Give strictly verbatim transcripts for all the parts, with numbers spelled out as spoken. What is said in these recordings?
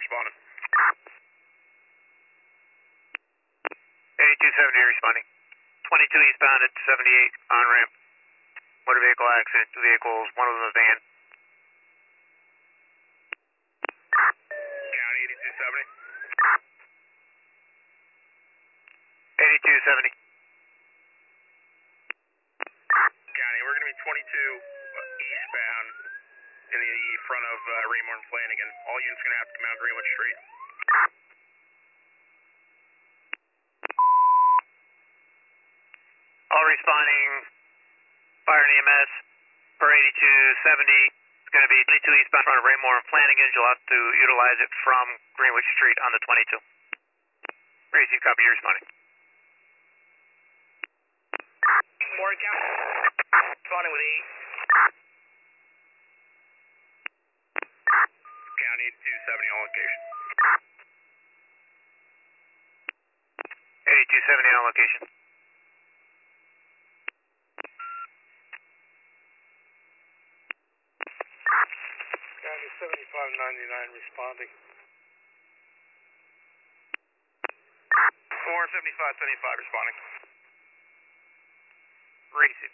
responding. eighty-two seventy responding. twenty-two eastbound at seventy-eight on ramp. Motor vehicle accident, two vehicles, one of them a van. County eighty-two seventy. eighty-two seventy. County, we're going to be twenty-two eastbound in the front of uh, Raymore and Flanagan. All units going to have to come out Greenwich Street. All responding, fire and E M S for eighty-two seventy. It's going to be twenty-two eastbound in front of Raymore and Flanagan. You'll have to utilize it from Greenwich Street on the twenty-two. Receive, copy, you're responding. Morgan County, responding with eight. County eighty-two seventy on location. eighty-two seventy on location. County seventy-five ninety-nine responding. Four seventy-five seventy-five responding. Receive.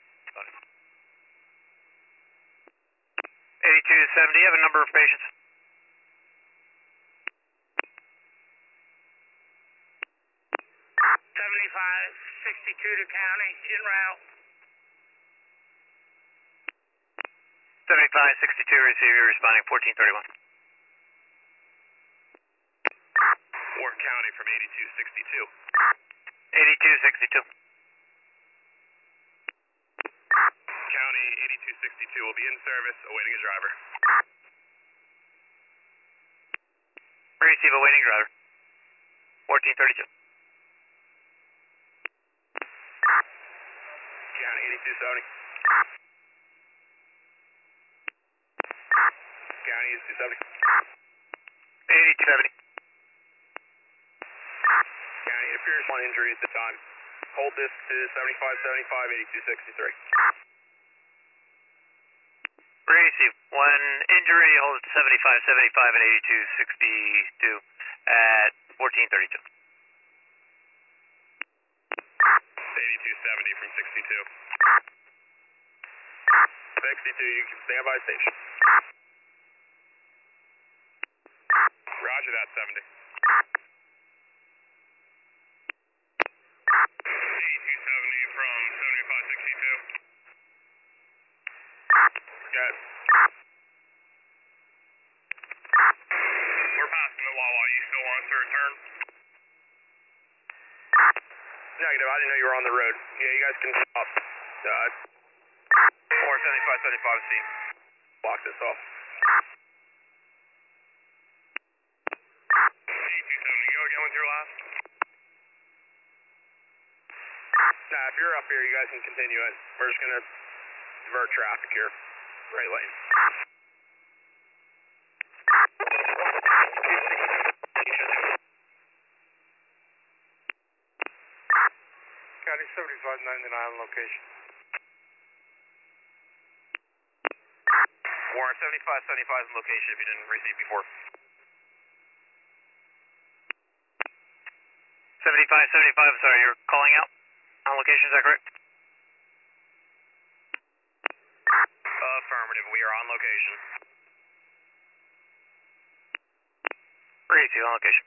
eighty-two seventy, you have a number of patients. seventy-five sixty-two to county, en route. seventy-five sixty-two, receive, you're responding, fourteen thirty-one. Warren County from eighty-two sixty-two. eighty-two sixty-two. County eighty-two sixty-two will be in service, awaiting a driver. Receive, awaiting driver. fourteen thirty-two. County eighty-two seventy. County eighty-two seventy. eighty-two seventy. County, it appears one injury at the time. Hold this to seventy-five seventy-five, eighty-two sixty-three. Receive, one injury, hold it to seventy-five seventy-five and eighty-two sixty-two at fourteen thirty-two. eighty-two seventy from sixty-two. sixty-two, you can stand by station. Roger that, seventy. eighty-two seventy from seventy-five sixty-two. Good. We're passing the Wawa. You still want us to return? Negative. I didn't know you were on the road. Yeah, you guys can stop. Uh, four seventy-five seventy-five C. Block this off. eighty-two seventy, go again with your last. Nah, if you're up here, you guys can continue it. We're just going to divert traffic here. Right lane. County seventy-five ninety-nine on location. Warren seventy-five seventy-five in location if you didn't receive before. seventy-five seventy-five, sorry, you're calling out on location, is that correct? Affirmative, we are on location. Receive, on location.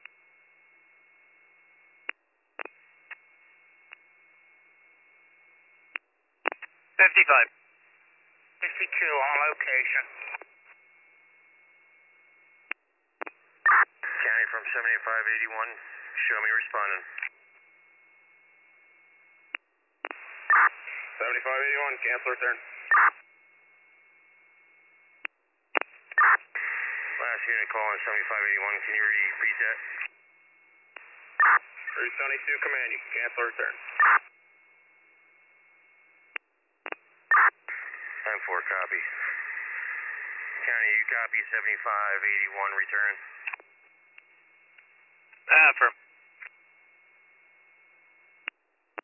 fifty-five. sixty-two on location. County from seventy-five eighty-one, show me responding. seventy-five eighty-one, cancel return. Last unit calling seventy-five eighty-one, can you repeat that? three seventy-two, command, you can cancel return. ten four, copy. County, you copy seventy-five eighty-one, return. Uh, affirm.